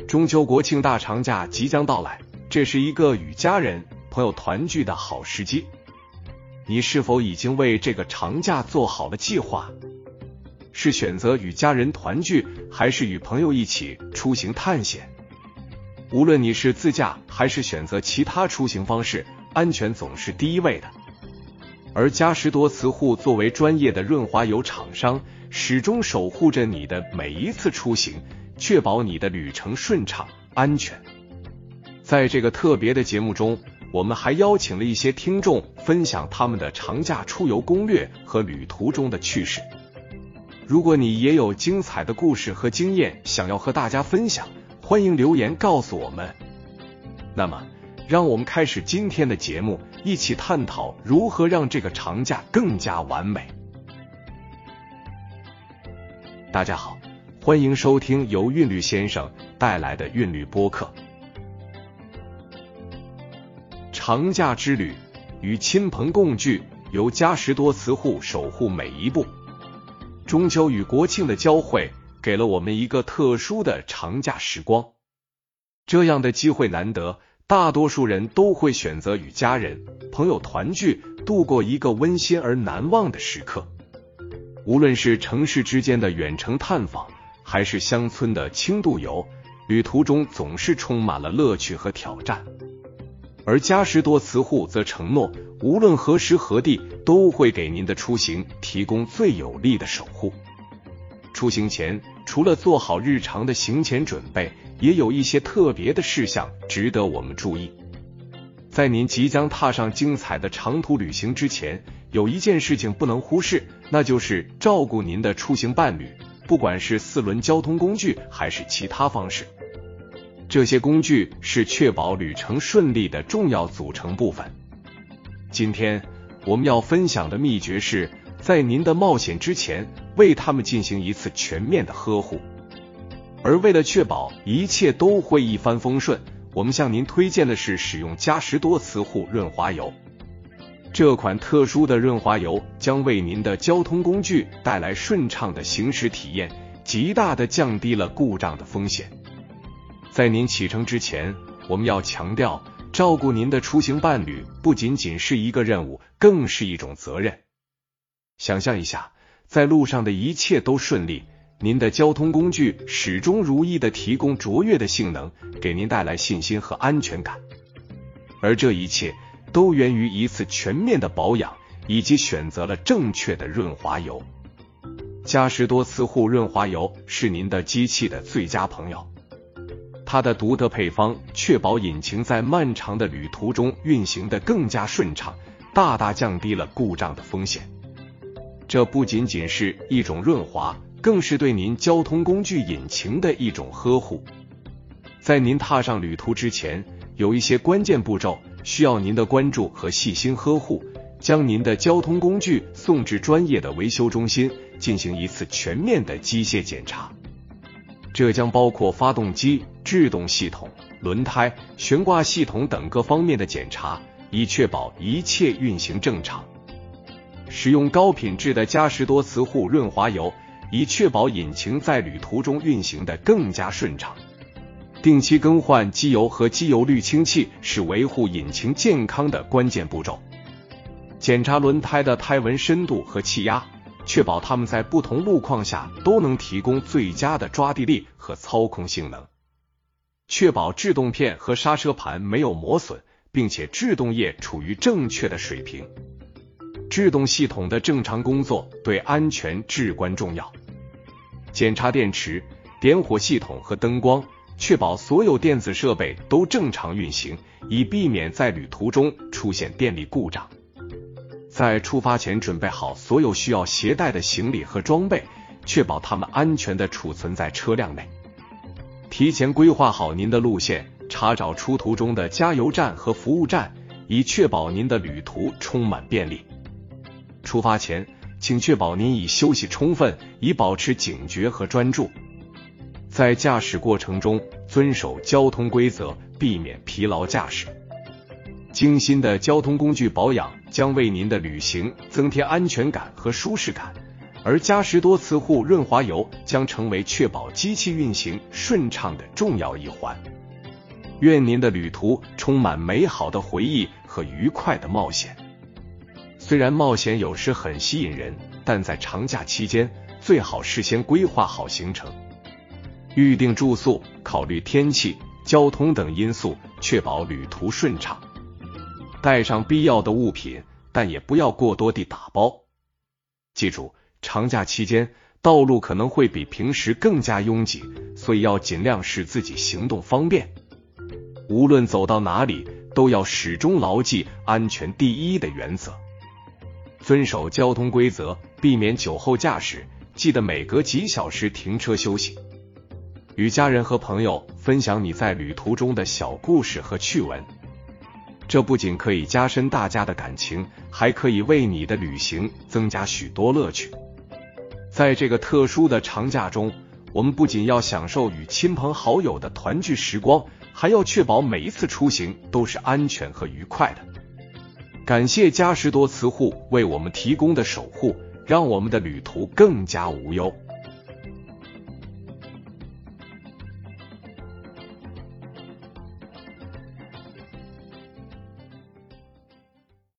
中秋国庆大长假即将到来，这是一个与家人、朋友团聚的好时机。你是否已经为这个长假做好了计划？是选择与家人团聚，还是与朋友一起出行探险？无论你是自驾还是选择其他出行方式，安全总是第一位的。而嘉实多磁护作为专业的润滑油厂商，始终守护着你的每一次出行，确保你的旅程顺畅、安全。在这个特别的节目中，我们还邀请了一些听众分享他们的长假出游攻略和旅途中的趣事。如果你也有精彩的故事和经验想要和大家分享，欢迎留言告诉我们。那么，让我们开始今天的节目，一起探讨如何让这个长假更加完美。大家好，欢迎收听由韵律先生带来的韵律播客。长假之旅，与亲朋共聚，由嘉实多磁护守护每一步。中秋与国庆的交汇，给了我们一个特殊的长假时光。这样的机会难得，大多数人都会选择与家人、朋友团聚，度过一个温馨而难忘的时刻。无论是城市之间的远程探访，还是乡村的轻度游，旅途中总是充满了乐趣和挑战。而嘉实多磁护则承诺，无论何时何地，都会给您的出行提供最有力的守护。出行前，除了做好日常的行前准备，也有一些特别的事项值得我们注意。在您即将踏上精彩的长途旅行之前，有一件事情不能忽视，那就是照顾您的出行伴侣，不管是4轮交通工具还是其他方式。这些工具是确保旅程顺利的重要组成部分。今天我们要分享的秘诀是，在您的冒险之前，为他们进行一次全面的呵护。而为了确保一切都会一帆风顺，我们向您推荐的是使用嘉实多磁护润滑油。这款特殊的润滑油将为您的交通工具带来顺畅的行驶体验，极大地降低了故障的风险。在您启程之前，我们要强调，照顾您的出行伴侣不仅仅是一个任务，更是一种责任。想象一下，在路上的一切都顺利，您的交通工具始终如一地提供卓越的性能，给您带来信心和安全感。而这一切都源于一次全面的保养，以及选择了正确的润滑油。嘉实多磁护润滑油是您的机器的最佳朋友。它的独特配方确保引擎在漫长的旅途中运行得更加顺畅，大大降低了故障的风险。这不仅仅是一种润滑，更是对您交通工具引擎的一种呵护。在您踏上旅途之前，有一些关键步骤需要您的关注和细心呵护，将您的交通工具送至专业的维修中心，进行一次全面的机械检查。这将包括发动机、制动系统、轮胎、悬挂系统等各方面的检查，以确保一切运行正常。使用高品质的嘉实多磁护润滑油，以确保引擎在旅途中运行得更加顺畅。定期更换机油和机油滤清器是维护引擎健康的关键步骤。检查轮胎的胎纹深度和气压，确保它们在不同路况下都能提供最佳的抓地力和操控性能。确保制动片和刹车盘没有磨损，并且制动液处于正确的水平。制动系统的正常工作对安全至关重要。检查电池、点火系统和灯光，确保所有电子设备都正常运行，以避免在旅途中出现电力故障。在出发前准备好所有需要携带的行李和装备，确保它们安全地储存在车辆内。提前规划好您的路线，查找出途中的加油站和服务站，以确保您的旅途充满便利。出发前，请确保您已休息充分，以保持警觉和专注。在驾驶过程中，遵守交通规则，避免疲劳驾驶。精心的交通工具保养将为您的旅行增添安全感和舒适感， 而嘉实多磁护润滑油将成为确保机器运行顺畅的重要一环。愿您的旅途充满美好的回忆和愉快的冒险。虽然冒险有时很吸引人，但在长假期间最好事先规划好行程，预订住宿，考虑天气、交通等因素，确保旅途顺畅。带上必要的物品，但也不要过多地打包。记住，长假期间道路可能会比平时更加拥挤，所以要尽量使自己行动方便。无论走到哪里，都要始终牢记安全第一的原则，遵守交通规则，避免酒后驾驶，记得每隔几小时停车休息。与家人和朋友分享你在旅途中的小故事和趣闻，这不仅可以加深大家的感情，还可以为你的旅行增加许多乐趣。在这个特殊的长假中，我们不仅要享受与亲朋好友的团聚时光，还要确保每一次出行都是安全和愉快的。感谢嘉实多磁护为我们提供的守护，让我们的旅途更加无忧。